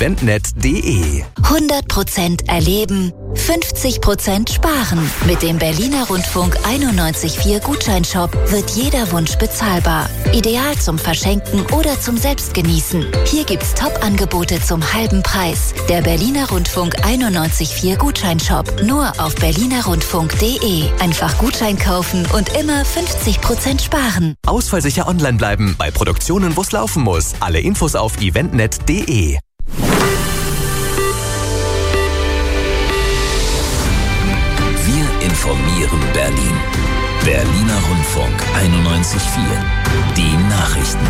eventnet.de. 100% erleben, 50% sparen. Mit dem Berliner Rundfunk 91.4 Gutscheinshop wird jeder Wunsch bezahlbar. Ideal zum Verschenken oder zum Selbstgenießen. Hier gibt's Top-Angebote zum halben Preis. Der Berliner Rundfunk 91.4 Gutscheinshop. Nur auf berlinerrundfunk.de. Einfach Gutschein kaufen und immer 50% sparen. Ausfallsicher online bleiben bei Produktionen, wo es laufen muss. Alle Infos auf eventnet.de. Wir informieren Berlin. Berliner Rundfunk 91.4. Die Nachrichten.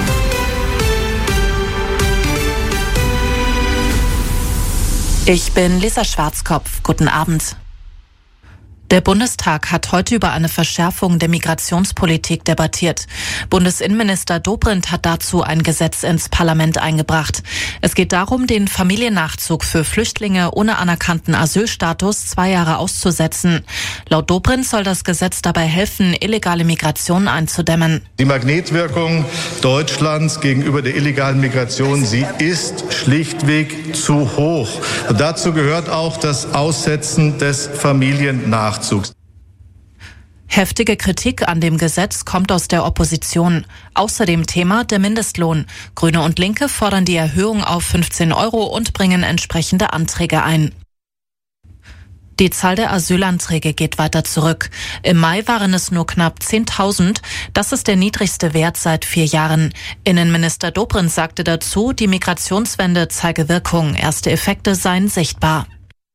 Ich bin Lisa Schwarzkopf. Guten Abend. Der Bundestag hat heute über eine Verschärfung der Migrationspolitik debattiert. Bundesinnenminister Dobrindt hat dazu ein Gesetz ins Parlament eingebracht. Es geht darum, den Familiennachzug für Flüchtlinge ohne anerkannten Asylstatus 2 Jahre auszusetzen. Laut Dobrindt soll das Gesetz dabei helfen, illegale Migration einzudämmen. Die Magnetwirkung Deutschlands gegenüber der illegalen Migration, sie ist schlichtweg zu hoch. Und dazu gehört auch das Aussetzen des Familiennachzugs. Heftige Kritik an dem Gesetz kommt aus der Opposition. Außerdem Thema der Mindestlohn. Grüne und Linke fordern die Erhöhung auf 15 € und bringen entsprechende Anträge ein. Die Zahl der Asylanträge geht weiter zurück. Im Mai waren es nur knapp 10.000. Das ist der niedrigste Wert seit 4 Jahren. Innenminister Dobrindt sagte dazu, die Migrationswende zeige Wirkung. Erste Effekte seien sichtbar.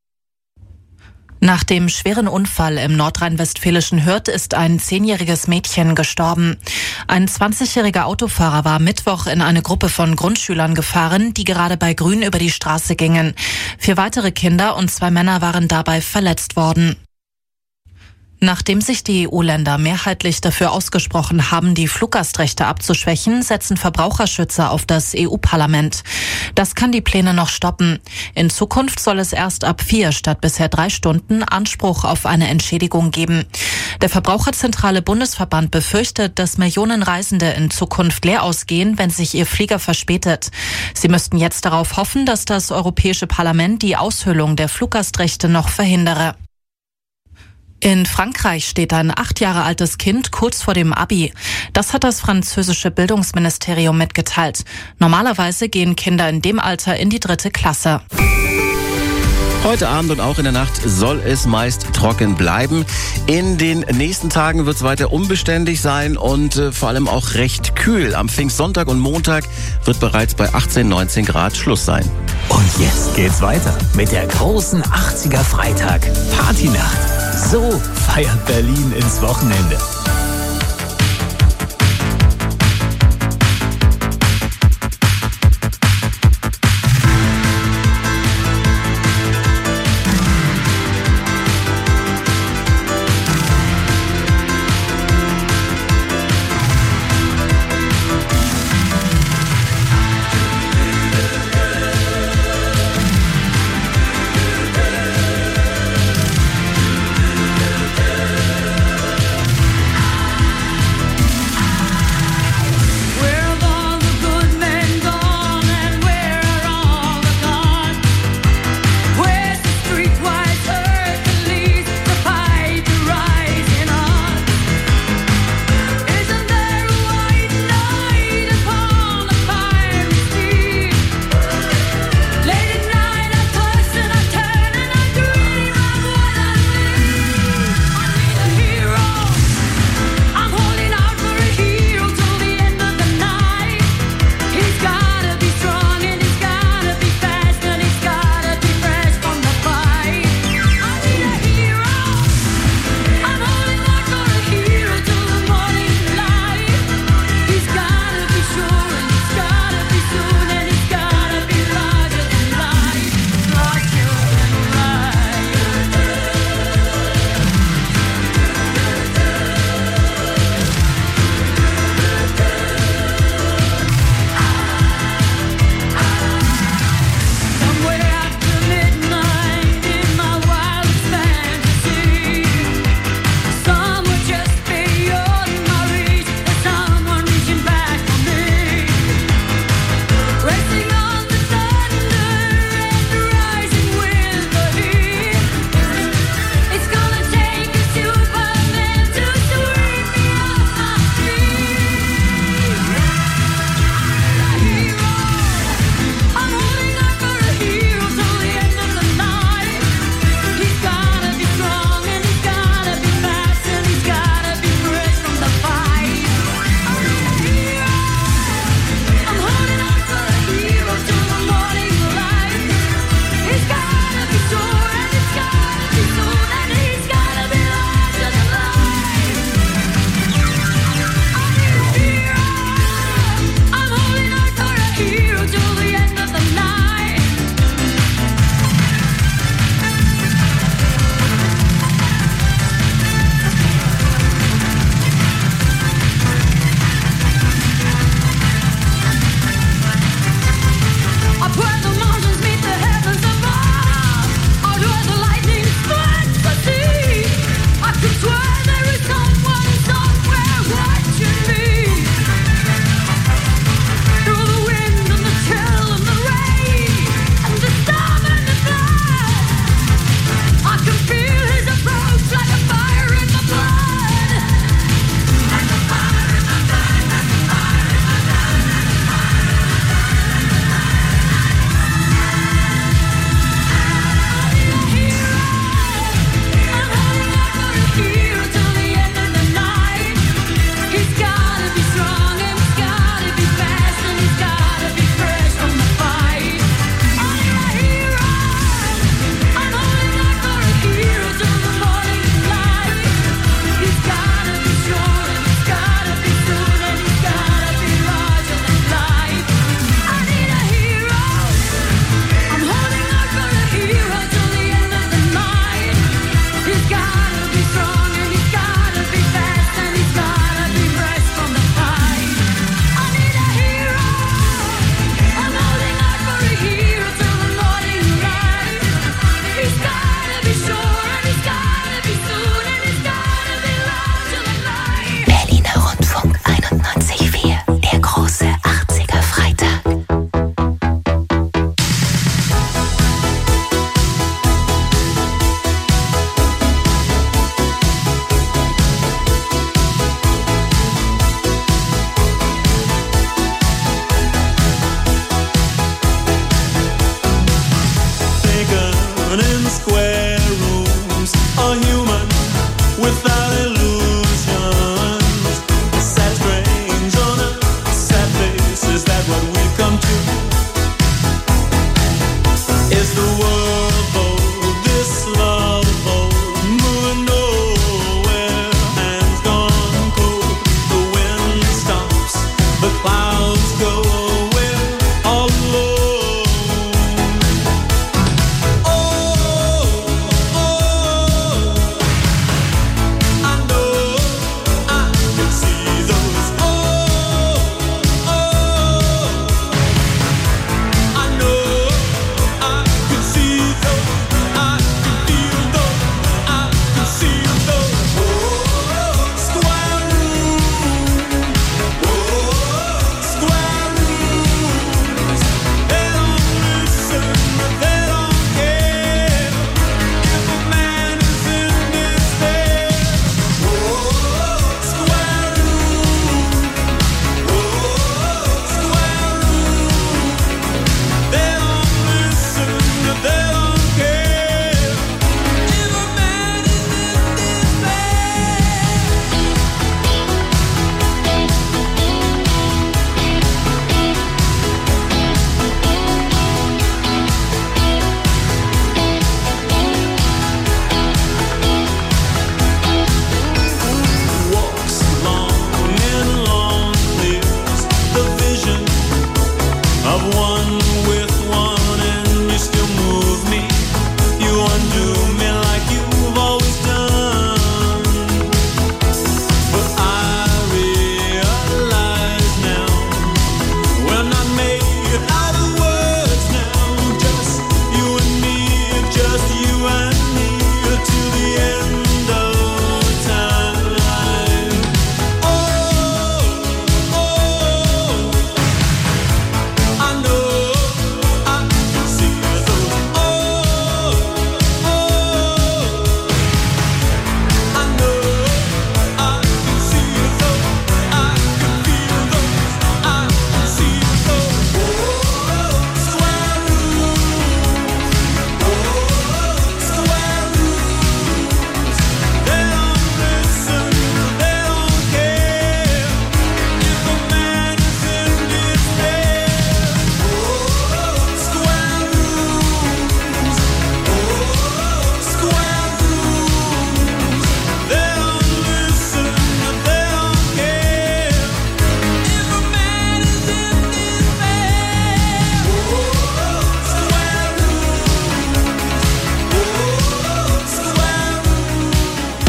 Nach dem schweren Unfall im nordrhein-westfälischen Hürth ist ein 10-jähriges Mädchen gestorben. Ein 20-jähriger Autofahrer war Mittwoch in eine Gruppe von Grundschülern gefahren, die gerade bei Grün über die Straße gingen. 4 weitere Kinder und 2 Männer waren dabei verletzt worden. Nachdem sich die EU-Länder mehrheitlich dafür ausgesprochen haben, die Fluggastrechte abzuschwächen, setzen Verbraucherschützer auf das EU-Parlament. Das kann die Pläne noch stoppen. In Zukunft soll es erst ab 4 statt bisher 3 Stunden Anspruch auf eine Entschädigung geben. Der Verbraucherzentrale Bundesverband befürchtet, dass Millionen Reisende in Zukunft leer ausgehen, wenn sich ihr Flieger verspätet. Sie müssten jetzt darauf hoffen, dass das Europäische Parlament die Aushöhlung der Fluggastrechte noch verhindere. In Frankreich steht ein 8 Jahre altes Kind kurz vor dem Abi. Das hat das französische Bildungsministerium mitgeteilt. Normalerweise gehen Kinder in dem Alter in die 3. Klasse. Heute Abend und auch in der Nacht soll es meist trocken bleiben. In den nächsten Tagen wird es weiter unbeständig sein und vor allem auch recht kühl. Am Pfingstsonntag und Montag wird bereits bei 18, 19 Grad Schluss sein. Und jetzt geht's weiter mit der großen 80er Freitag Partynacht. So feiert Berlin ins Wochenende.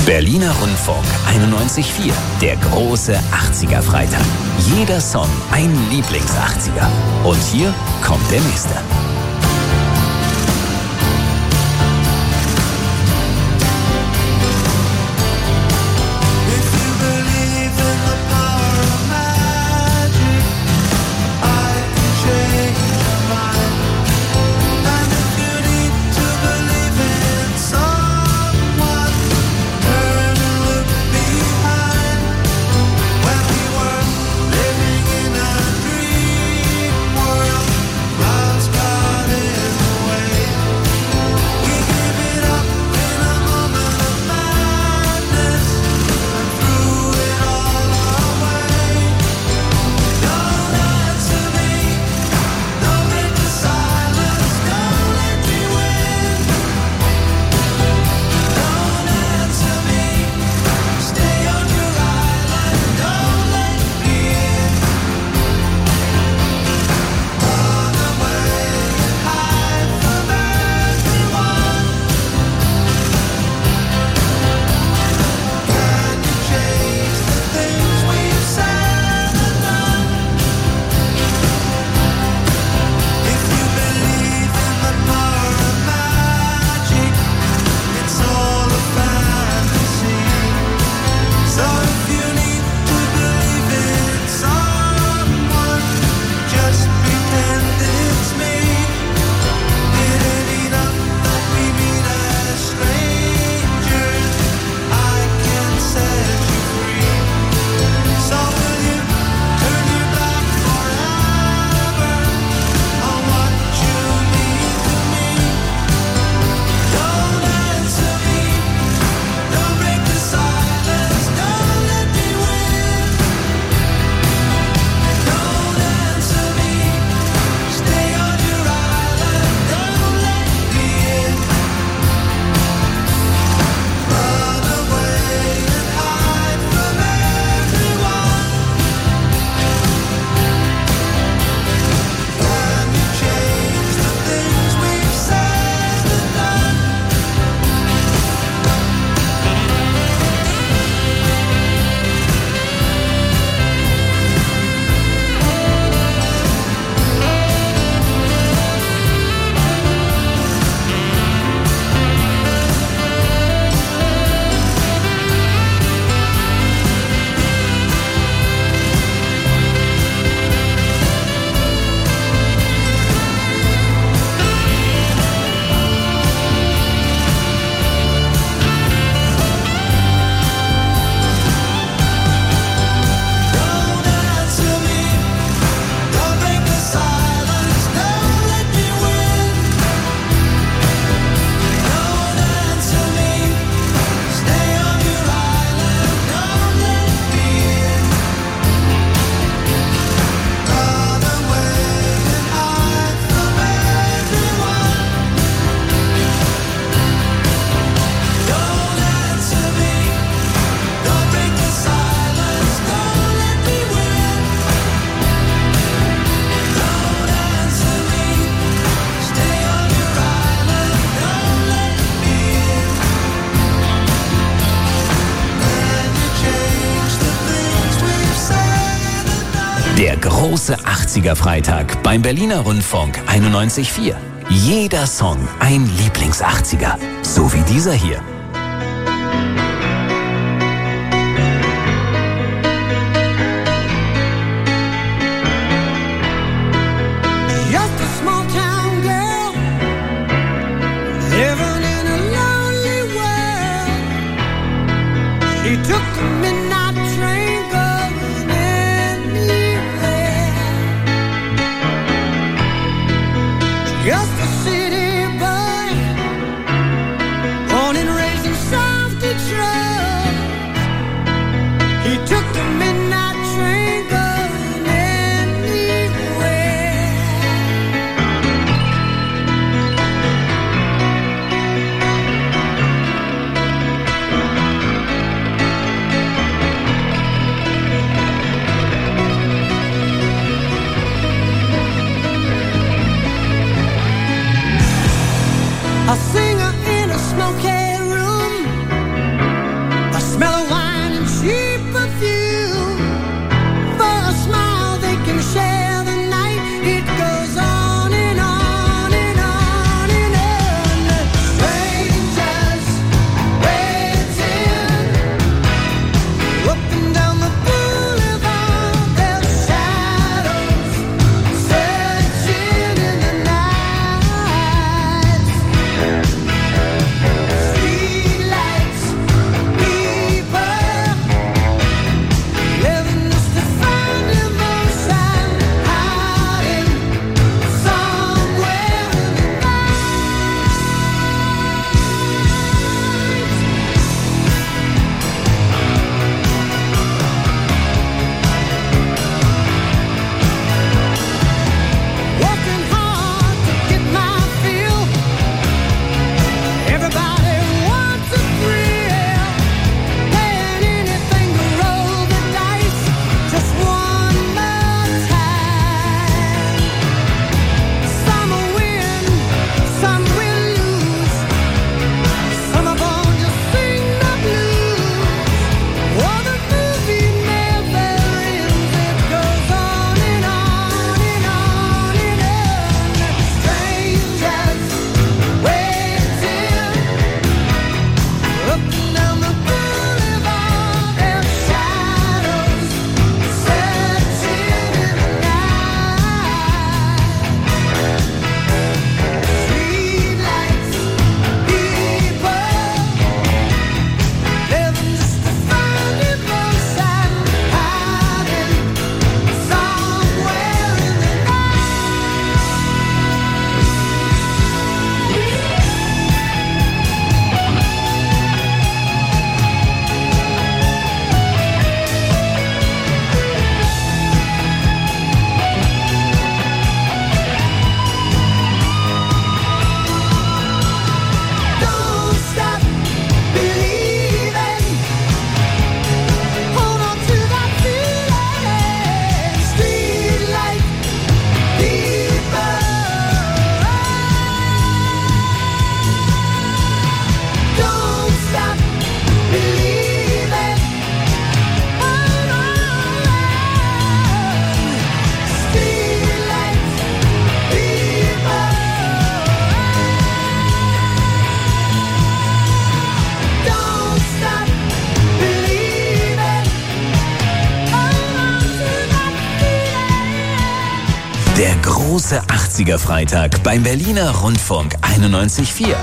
Berliner Rundfunk 91.4, der große 80er Freitag. Jeder Song ein Lieblings-80er. Und hier kommt der nächste. Der große 80er Freitag beim Berliner Rundfunk 91.4. Jeder Song ein Lieblings-80er. So wie dieser hier. Der große 80er-Freitag beim Berliner Rundfunk 91.4.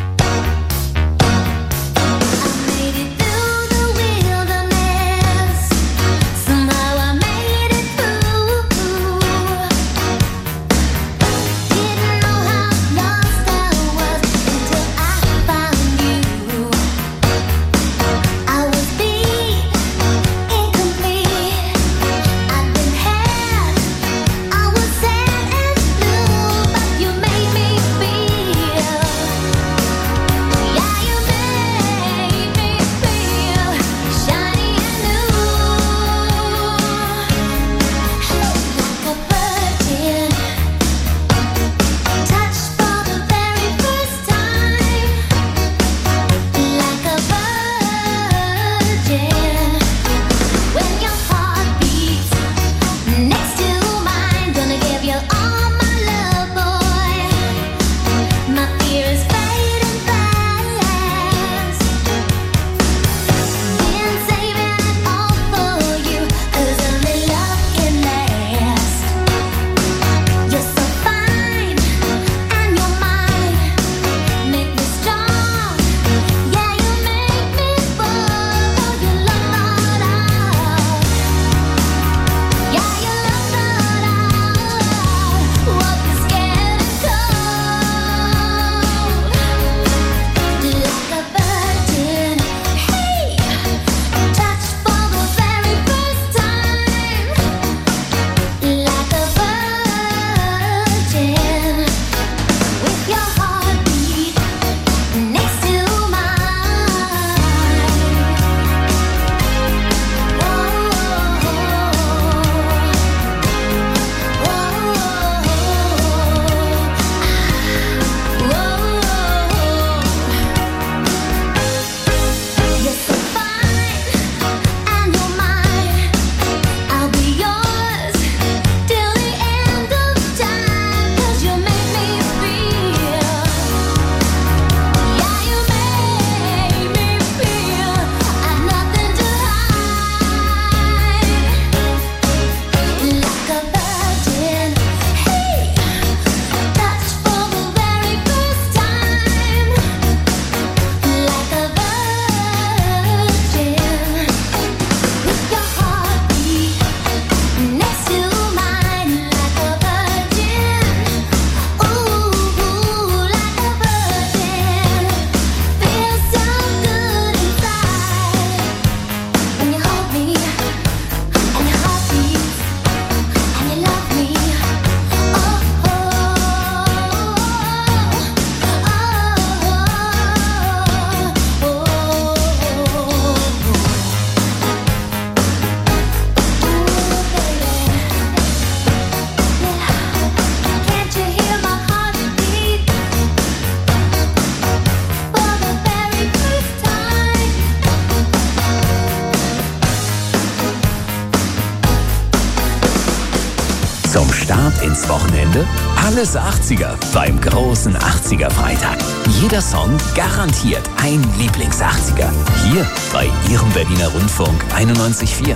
Zum Start ins Wochenende alles 80er beim großen 80er-Freitag. Jeder Song garantiert ein Lieblings-80er. Hier bei Ihrem Berliner Rundfunk 91.4.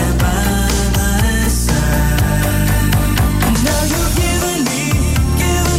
Now you're giving me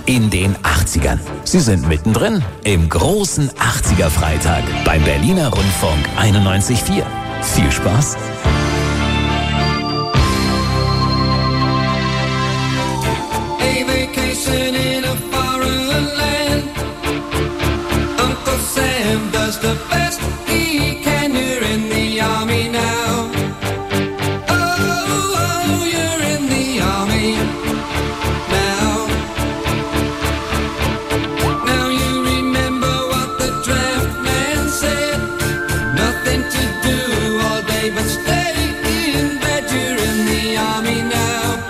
in den 80ern. Sie sind mittendrin im großen 80er-Freitag beim Berliner Rundfunk 91.4. Viel Spaß! A vacation in a foreign land. Uncle Sam does the best he can. You're in the army now. Oh, you're in the army now. Now you remember what the draft man said. Nothing to do all day but stay in bed. You're in the army now.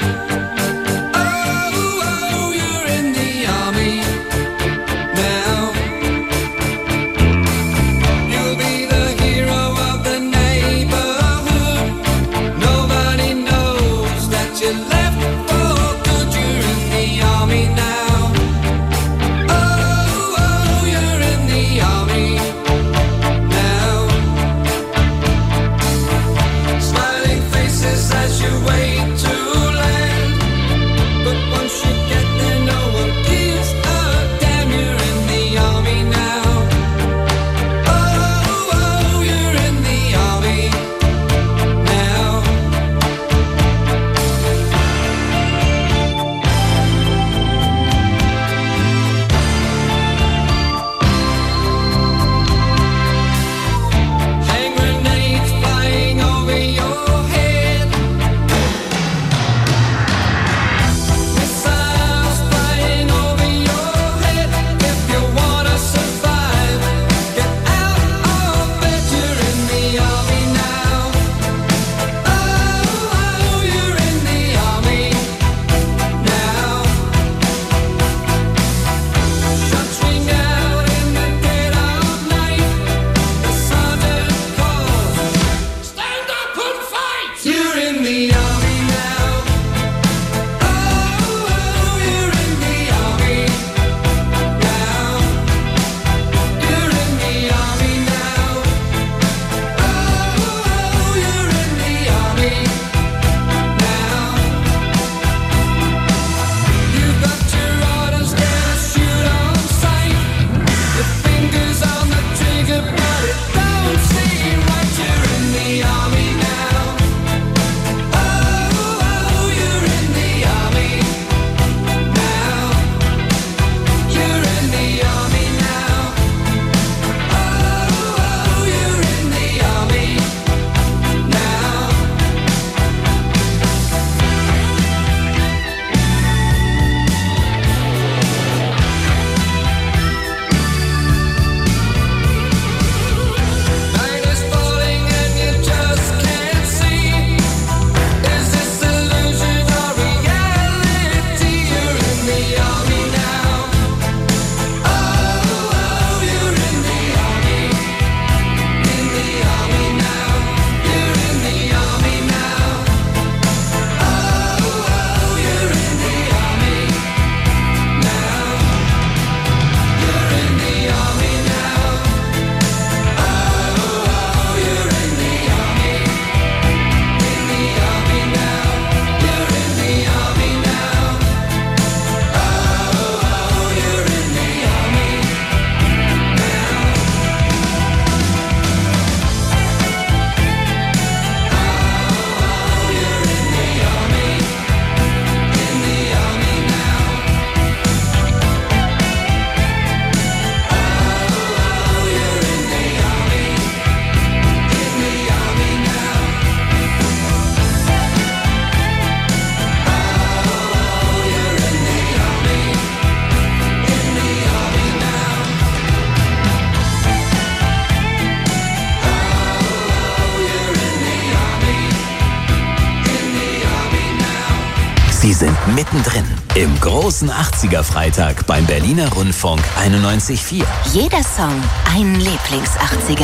Sie sind mittendrin im großen 80er-Freitag beim Berliner Rundfunk 91.4. Jeder Song ein Lieblings-80er.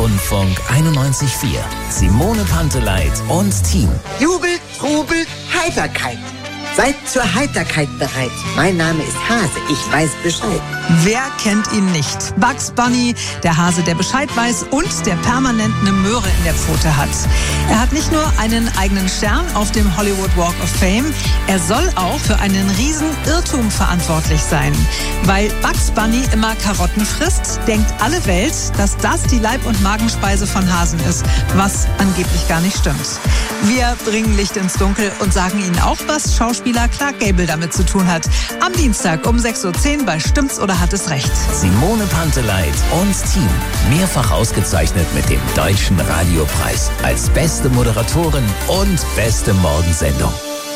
Rundfunk 91.4. Simone Panteleit und Team. Jubel, Trubel, Heiterkeit. Seid zur Heiterkeit bereit. Mein Name ist Hase, ich weiß Bescheid. Wer kennt ihn nicht? Bugs Bunny, der Hase, der Bescheid weiß und der permanent eine Möhre in der Pfote hat. Er hat nicht nur einen eigenen Stern auf dem Hollywood Walk of Fame, er soll auch für einen riesen Irrtum verantwortlich sein. Weil Bugs Bunny immer Karotten frisst, denkt alle Welt, dass das die Leib- und Magenspeise von Hasen ist, was angeblich gar nicht stimmt. Wir bringen Licht ins Dunkel und sagen Ihnen auch, was Schauspieler Clark Gable damit zu tun hat. Am Dienstag um 6.10 Uhr bei Stimmt's oder hat es recht? Simone Panteleit und Team. Mehrfach ausgezeichnet mit dem Deutschen Radiopreis als beste Moderatorin und beste Morgensendung.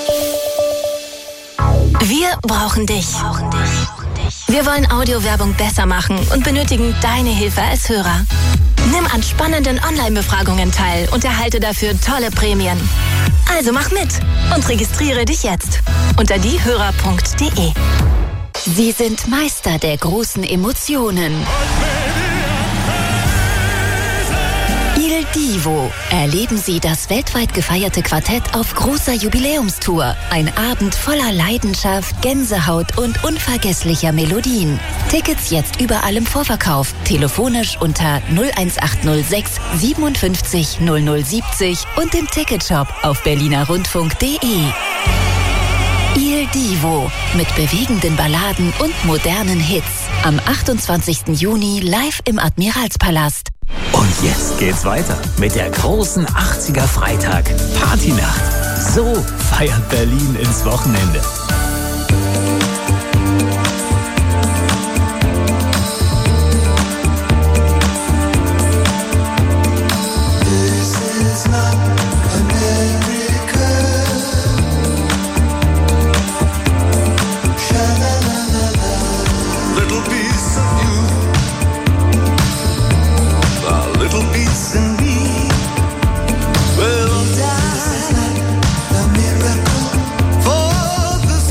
Wir brauchen dich. Wir wollen Audiowerbung besser machen und benötigen deine Hilfe als Hörer. Nimm an spannenden Online-Befragungen teil und erhalte dafür tolle Prämien. Also mach mit und registriere dich jetzt unter diehörer.de. Sie sind Meister der großen Emotionen. Il Divo. Erleben Sie das weltweit gefeierte Quartett auf großer Jubiläumstour. Ein Abend voller Leidenschaft, Gänsehaut und unvergesslicher Melodien. Tickets jetzt überall im Vorverkauf. Telefonisch unter 01806 57 0070 und im Ticketshop auf berlinerrundfunk.de. Il Divo mit bewegenden Balladen und modernen Hits. Am 28. Juni live im Admiralspalast. Und jetzt geht's weiter mit der großen 80er Freitag Partynacht. So feiert Berlin ins Wochenende. For the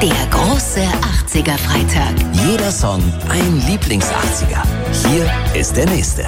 Der große 80er-Freitag. Jeder Song ein Lieblings-80er. Hier ist der nächste.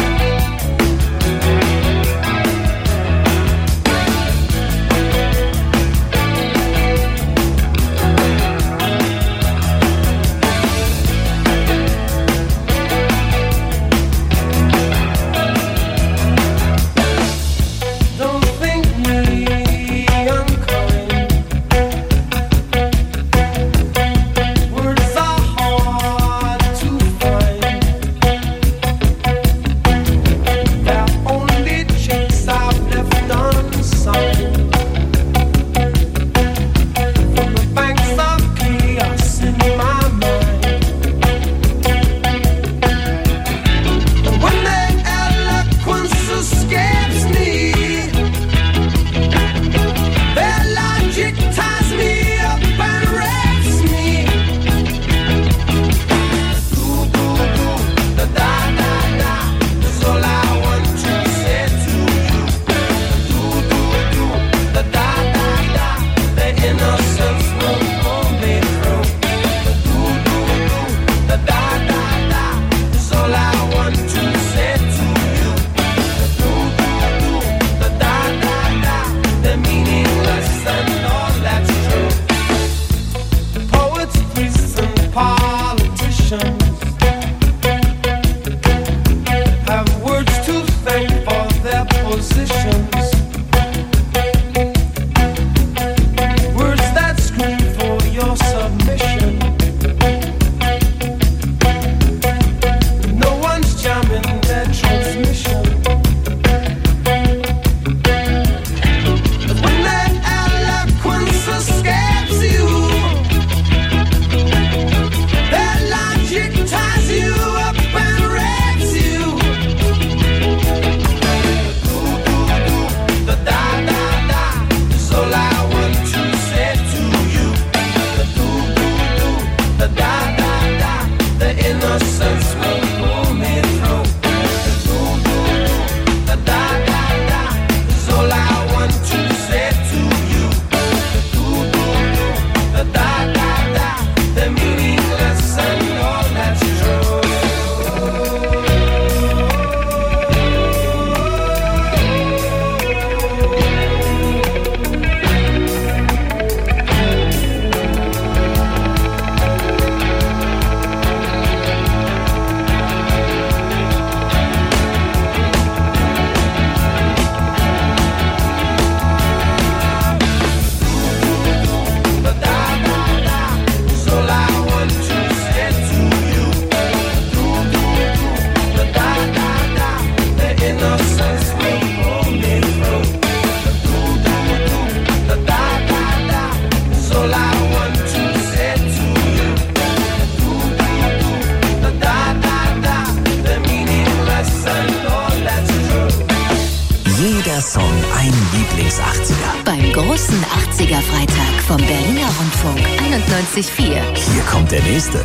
Jeder Song ein Lieblings-80er. Beim großen 80er-Freitag vom Berliner Rundfunk 91.4. Hier kommt der nächste.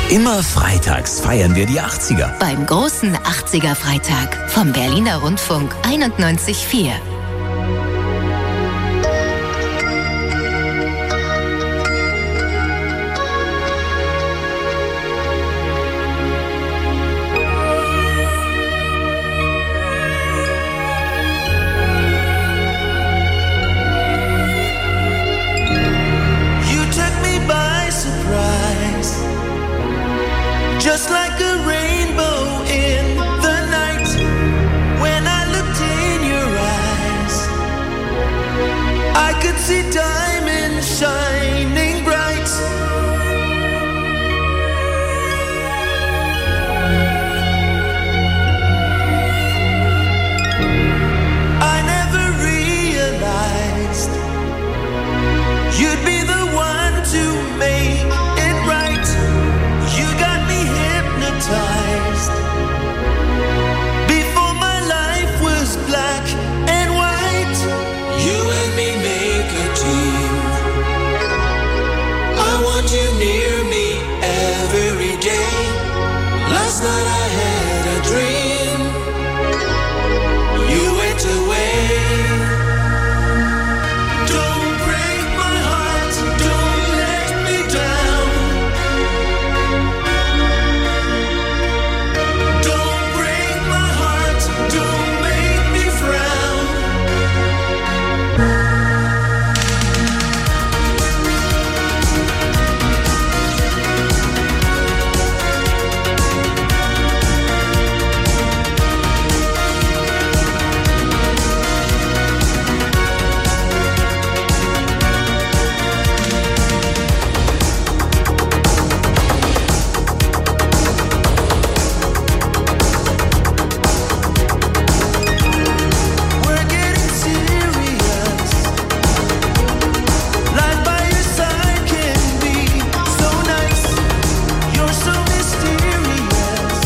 Immer freitags feiern wir die 80er. Beim großen 80er Freitag vom Berliner Rundfunk 91.4. Just like a rainbow in the night, when I looked in your eyes, I could see diamonds shining bright. I never realized you'd be the one to make it right. You got me hypnotized before my life was black and white. You and me make a team. I want you near me every day. Last night I had a dream. You went away. Don't break my heart, don't let me down. Don't break my heart, don't make me frown. We're getting serious. Life by your side can be so nice. You're so mysterious.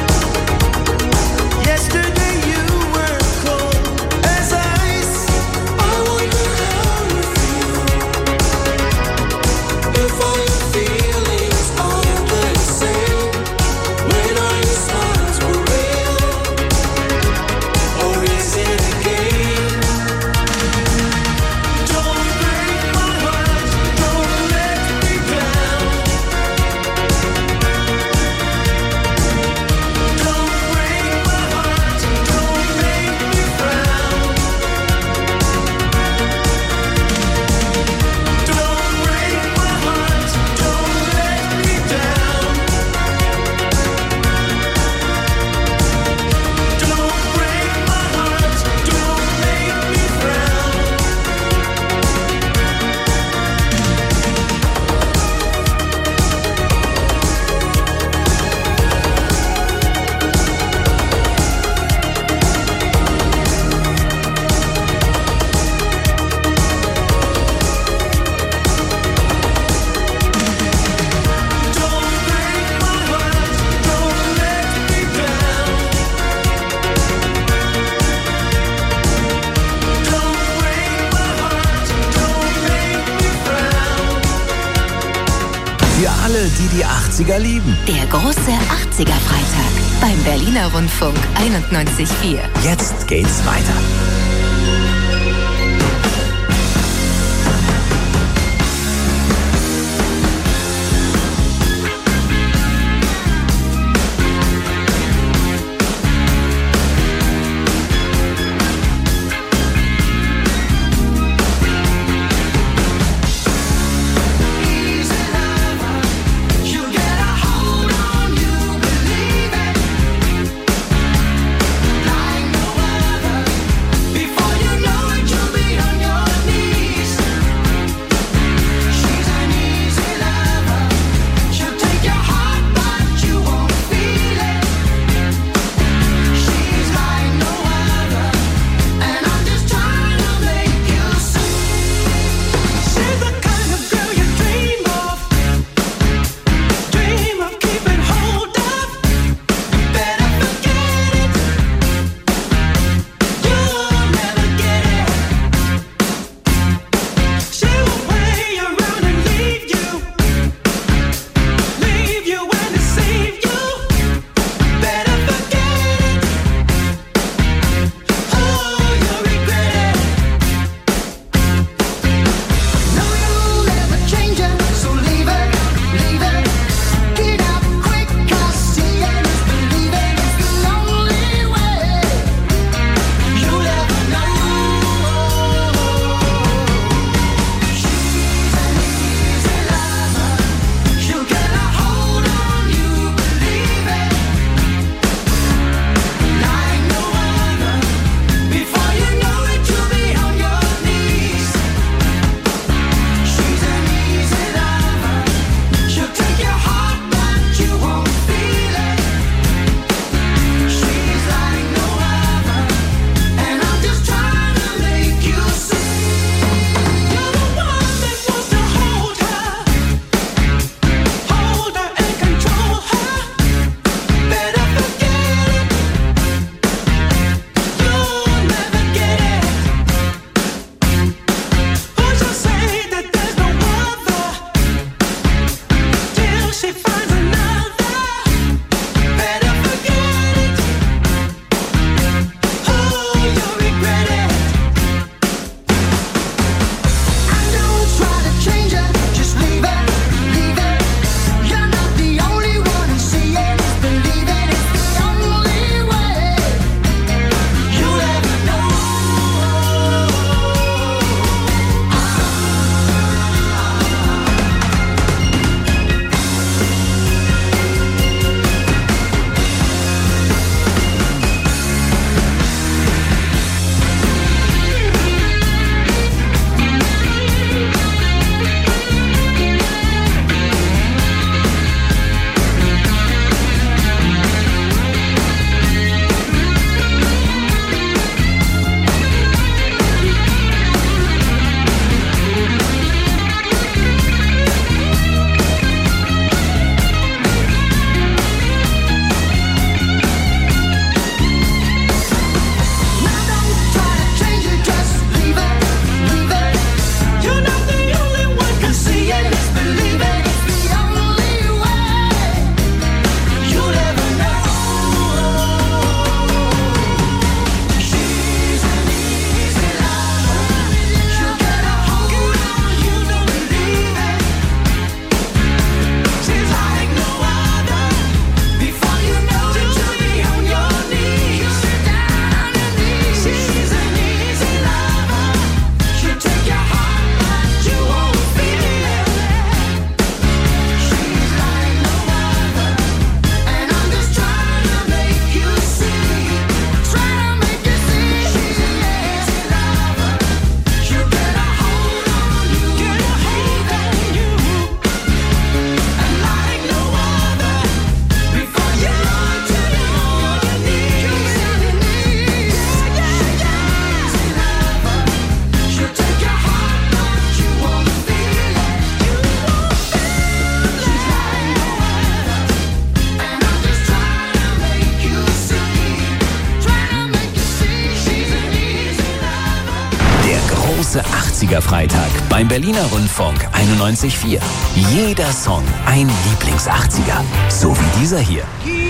Yesterday you were cold as ice. I wonder how you feel. If all your feelings are the same. When are your smiles for real? Or is it a game? Don't break my heart, don't let me down. Don't break my heart, don't make me frown. Don't break my heart, don't let me down. Don't break my heart, don't make me frown. Don't break my heart, don't let me down. Don't break my heart, don't make me frown. Für alle, die die 80er lieben. Der große 80er Freitag beim Berliner Rundfunk 91.4. Jetzt geht's weiter. You get a hold on, you believe it. Like no other. 80er Freitag beim Berliner Rundfunk 91.4. Jeder Song ein Lieblings-80er. So wie dieser hier.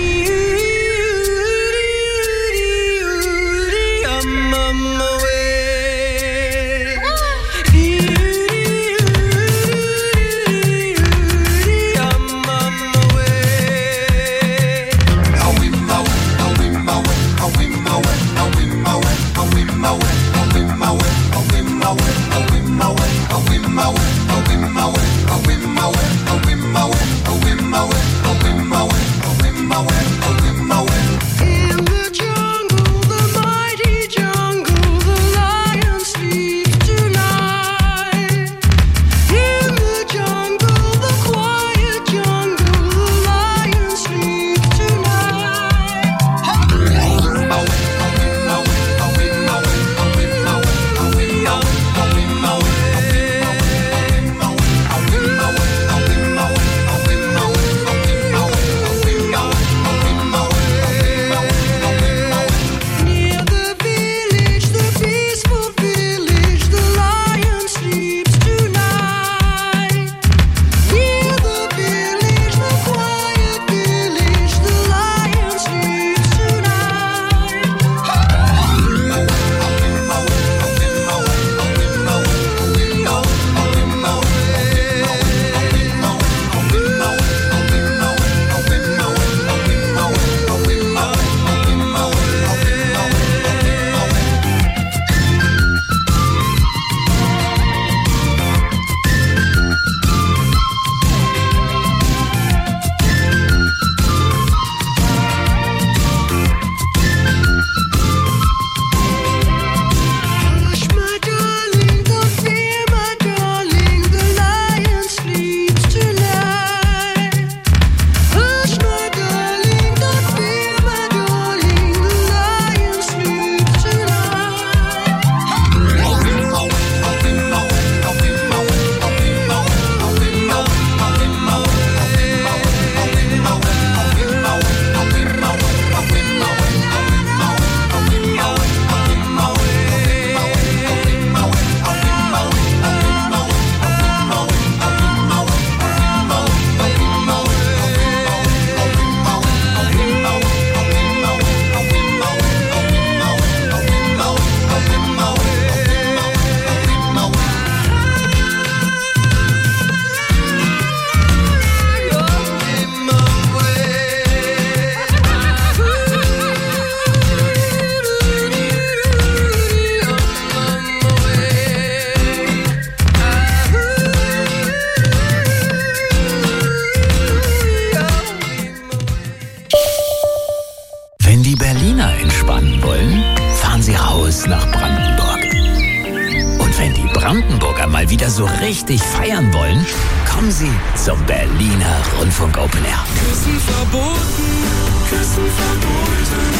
So richtig feiern wollen? Kommen Sie zum Berliner Rundfunk Open Air. Küssen verboten, Küssen verboten.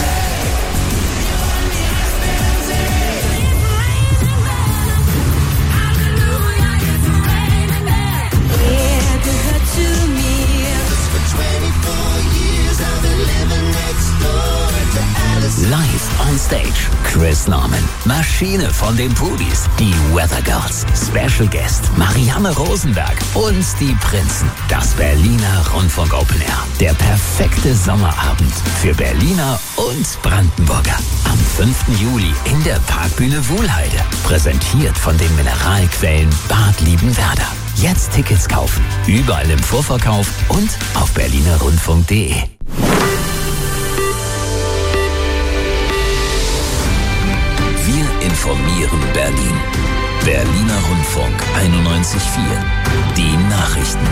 Er gehört zu mir. For 24 years I've been living next door to Alice. Live on stage, Chris Norman, Maschine von den Pudis, die Weather Girls, Special Guest Marianne Rosenberg und die Prinzen. Das Berliner Rundfunk Open Air. Der perfekte Sommerabend für Berliner und Brandenburger. Am 5. Juli in der Parkbühne Wuhlheide. Präsentiert von den Mineralquellen Bad Liebenwerda. Jetzt Tickets kaufen. Überall im Vorverkauf und auf berlinerrundfunk.de. Wir informieren Berlin. Berliner Rundfunk 91.4. Die Nachrichten.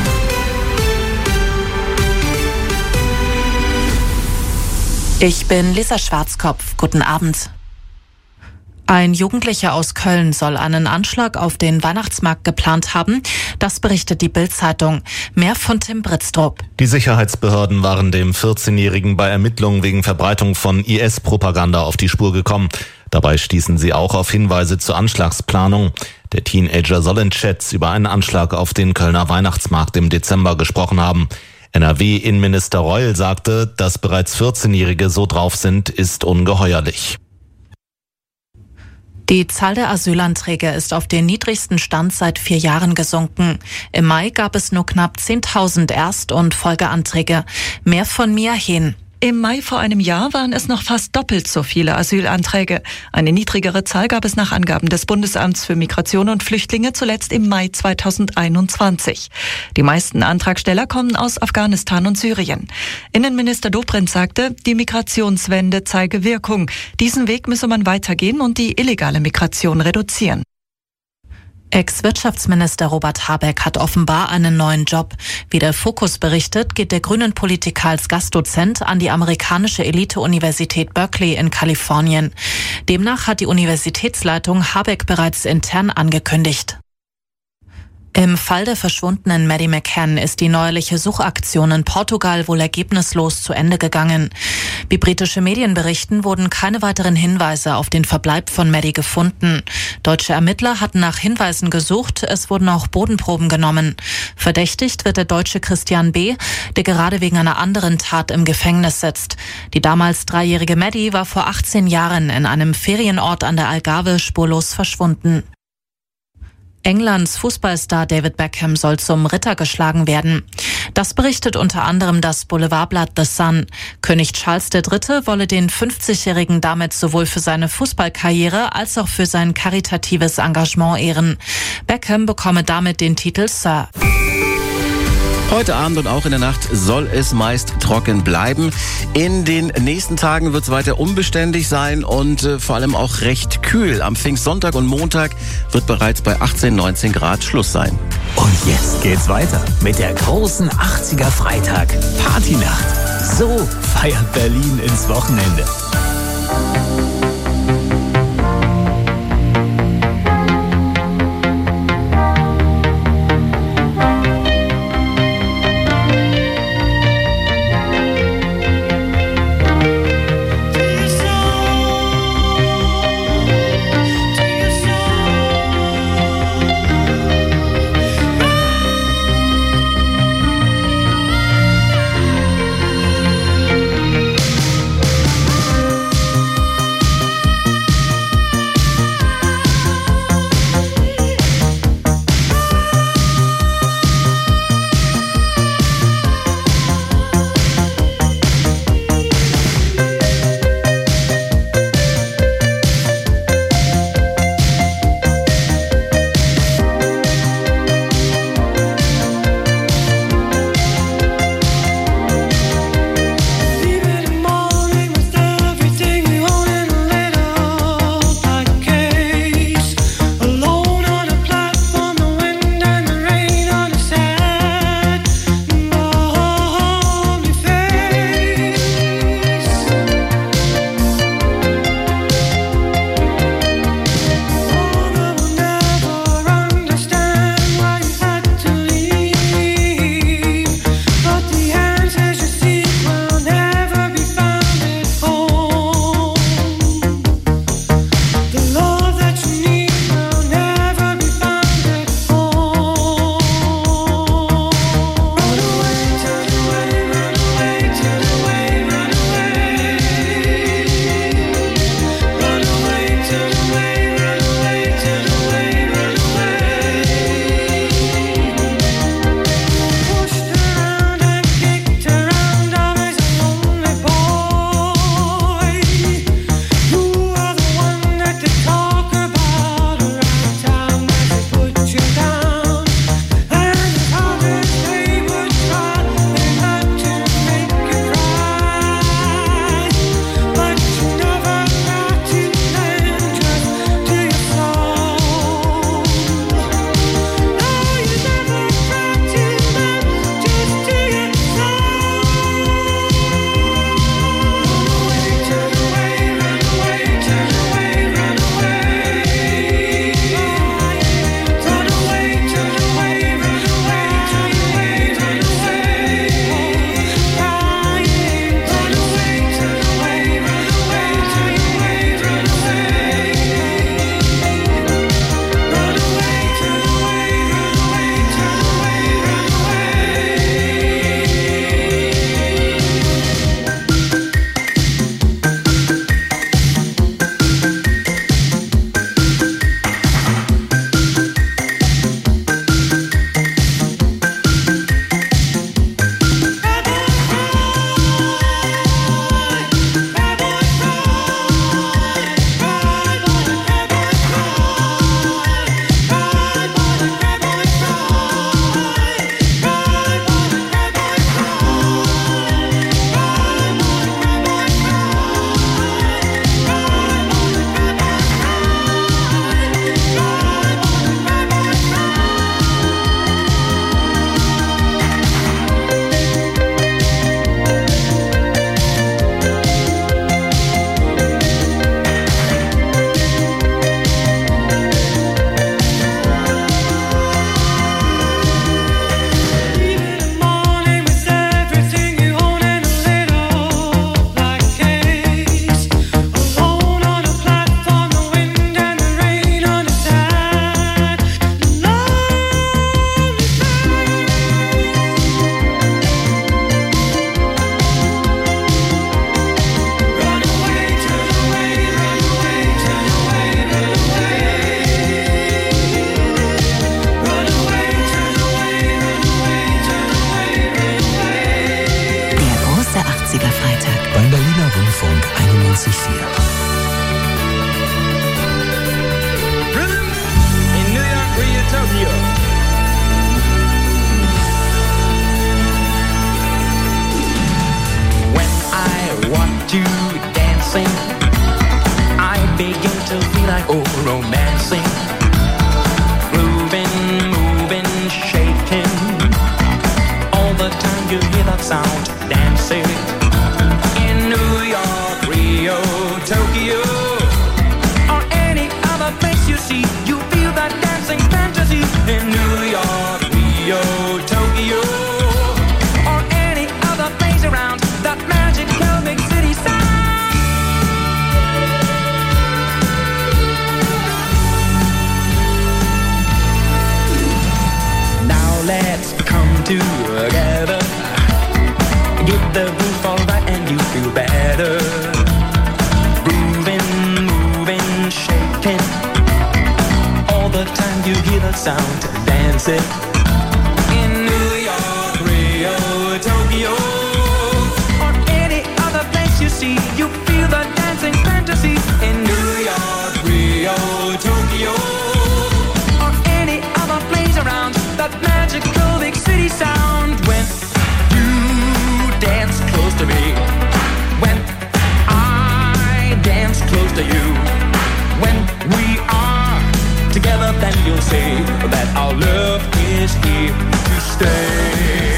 Ich bin Lisa Schwarzkopf. Guten Abend. Ein Jugendlicher aus Köln soll einen Anschlag auf den Weihnachtsmarkt geplant haben. Das berichtet die Bild-Zeitung. Mehr von Tim Britztrup. Die Sicherheitsbehörden waren dem 14-Jährigen bei Ermittlungen wegen Verbreitung von IS-Propaganda auf die Spur gekommen. Dabei stießen sie auch auf Hinweise zur Anschlagsplanung. Der Teenager soll in Chats über einen Anschlag auf den Kölner Weihnachtsmarkt im Dezember gesprochen haben. NRW-Innenminister Reul sagte, dass bereits 14-Jährige so drauf sind, ist ungeheuerlich. Die Zahl der Asylanträge ist auf den niedrigsten Stand seit 4 Jahren gesunken. Im Mai gab es nur knapp 10.000 Erst- und Folgeanträge. Mehr von Mia Hehn. Im Mai vor einem Jahr waren es noch fast doppelt so viele Asylanträge. Eine niedrigere Zahl gab es nach Angaben des Bundesamts für Migration und Flüchtlinge zuletzt im Mai 2021. Die meisten Antragsteller kommen aus Afghanistan und Syrien. Innenminister Dobrindt sagte, die Migrationswende zeige Wirkung. Diesen Weg müsse man weitergehen und die illegale Migration reduzieren. Ex-Wirtschaftsminister Robert Habeck hat offenbar einen neuen Job. Wie der Fokus berichtet, geht der grünen Politiker als Gastdozent an die amerikanische Elite-Universität Berkeley in Kalifornien. Demnach hat die Universitätsleitung Habeck bereits intern angekündigt. Im Fall der verschwundenen Maddie McCann ist die neuerliche Suchaktion in Portugal wohl ergebnislos zu Ende gegangen. Wie britische Medien berichten, wurden keine weiteren Hinweise auf den Verbleib von Maddie gefunden. Deutsche Ermittler hatten nach Hinweisen gesucht, es wurden auch Bodenproben genommen. Verdächtigt wird der Deutsche Christian B., der gerade wegen einer anderen Tat im Gefängnis sitzt. Die damals 3-jährige Maddie war vor 18 Jahren in einem Ferienort an der Algarve spurlos verschwunden. Englands Fußballstar David Beckham soll zum Ritter geschlagen werden. Das berichtet unter anderem das Boulevardblatt The Sun. König Charles III. Wolle den 50-Jährigen damit sowohl für seine Fußballkarriere als auch für sein karitatives Engagement ehren. Beckham bekomme damit den Titel Sir. Heute Abend und auch in der Nacht soll es meist trocken bleiben. In den nächsten Tagen wird es weiter unbeständig sein und vor allem auch recht kühl. Am Pfingstsonntag und Montag wird bereits bei 18, 19 Grad Schluss sein. Und jetzt geht's weiter mit der großen 80er Freitag Partynacht. So feiert Berlin ins Wochenende. 80er Freitag. Beim Berliner Rundfunk 91.4. In New York, Rio, Tokyo. When I watch you dancing, I begin to feel like romancing. Grooving, moving, shaking. All the time you hear that sound, dancing. In New York, Rio, Tokyo, or any other place you see, you feel that dancing fantasy. In New York, Rio, Tokyo, or any other place around, that magical big city sound. Now let's come together. Get the groove all right and you feel better. Grooving, moving, shaking. All the time you hear the sound, dancing. In New York, Rio, Tokyo, or any other place you see, you feel the dancing fantasy. In New York, Rio, Tokyo, or any other place around, that magical big city sound. When you dance close to me, when I dance close to you, when we are together, then you'll say that our love is here to stay.